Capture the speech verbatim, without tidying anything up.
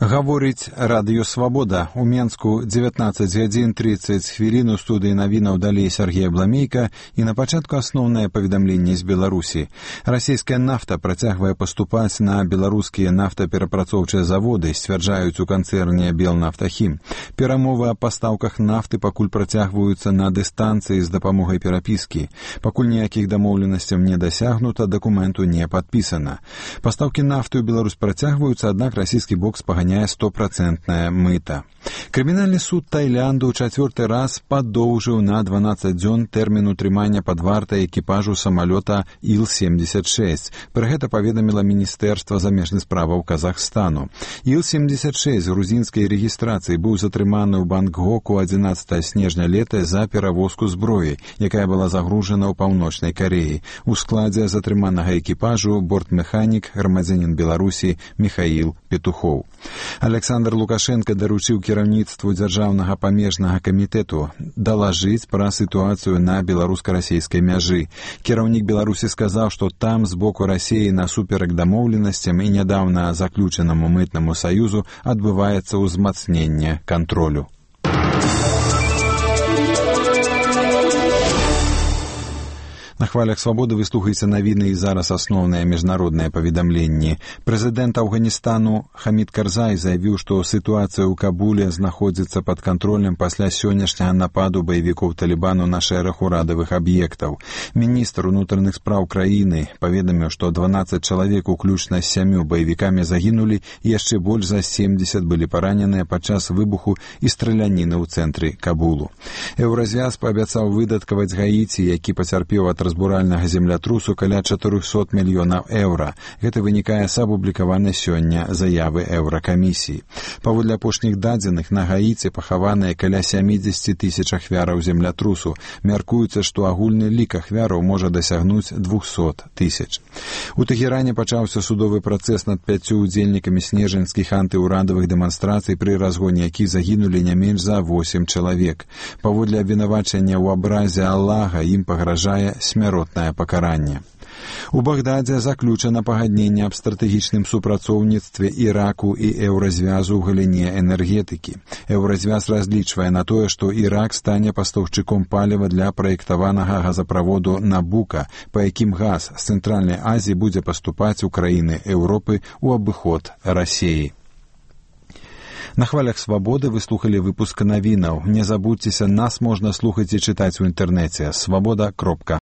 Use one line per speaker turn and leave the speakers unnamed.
Гаворыць радыё «Свабода». У Менску дзевятнаццаць гадзін трыццаць хвілін, у студыі навінаў далей Сергей Абламейка, і на пачатку асноўнае паведамленне з Беларусі. Расійская нафта працягвае паступаць на беларускія нафтаперапрацоўчыя заводы, сцвярджаюць у канцэрне «Белнафтахім». Перамовы аб пастаўках нафты пакуль працягваюцца на дыстанцыі з дапамогай перапіскі. Пакуль ніякіх дамоўленасцяў не дасягнута, дакументу не падпісана. Пастаўкі нафты ў Беларусь працягваюцца, аднак расійскі бок спаганяе стопроцентная мыта. Крымінальны суд Таилянду ў чацвёрты раз падоўжыў на дванаццаць дзён тэрмін утрымання пад вартай экіпажу самалёта Ил семьдесят шесть. Пра гэта паведаміла Міністэрства замежных справаў Казахстану. Ил семьдесят шесть грузінскай рэгістрацыі быў затрыманы ў Бангкоку адзінаццатага снежня лета за перавозку зброі, якая была загружана ў паўночнай Кареі. У складзе затрыманага экіпажу бортмеханік, грамадзянін Беларусі Михаил Петухоў. Александр Лукашенко даручыў кіраўніцтву дзяржаўнага памежнага камітэту далажыць пра сітуацыю на беларуска-расійскай мяжы. Кіраўнік Беларусі сказаў, што там з боку Расіі насуперак дамоўленасцям і нядаўна заключанаму мытнаму саюзу адбываецца ўзмацненне кантролю. На хвалях «Свабоды» вы слухаеце навіны, і зараз асноўныя міжнародныя паведамленні. Прэзідэнт Афганістану Хамід Карзай заявіў, што сітуацыя ў Кабуле знаходзіцца пад кантролем пасля сённяшняга нападу баевікоў Талібану на шэраг урадавых аб'ектаў. Міністр унутраных спраў краіны паведаміў, што дванаццаць чалавек, уключна з сямю баевікамі, загінулі, і яшчэ больш за семдзесят былі параненыя падчас выбуху і страляніны ў цэнтры Кабулу. Еўразвяз паабяцаў выдаткаваць Гаіці, які пацярпеў ад разбуральнага землятрусу, каля чатырохсот мільёнаў еўра. Гэта вынікае з апублікаванай сёння заявы Еўракамісіі. Паводле апошніх дадзеных, на Гаіці пахаваныя каля сямідзесят тысяч ахвяраў землятрусу. Мяркуецца, што агульны лік ахвяраў можа дасягнуць двухсот тысяч. У Тэхеране пачаўся судовы працэс над пяццю удзельнікамі снежаньскіх антыўрадавых дэманстрацый, пры разгоне якіх загінулі не менш за восем чалавек. Паводле абвінавачання ў абразе Аллаха ім пагражае смяротнае пакаранне. У Багдадзе заключана пагадненне аб стратэгічным супрацоўніцтве Іраку і Еўразвязу ў галіне энергетыкі. Еўразвяз разлічвае на тое, што Ірак стане пастаўшчыком паліва для праектаванага газаправоду Набука, па якім газ з Цэнтральнай Азіі будзе паступаць у краіны Еўропы ў абыход Расіі. На хвалях «Свабоды» вы слухалі выпуск навінаў. Не забудзьцеся, нас можна слухаць і чытаць у інтэрнэце свабода кропка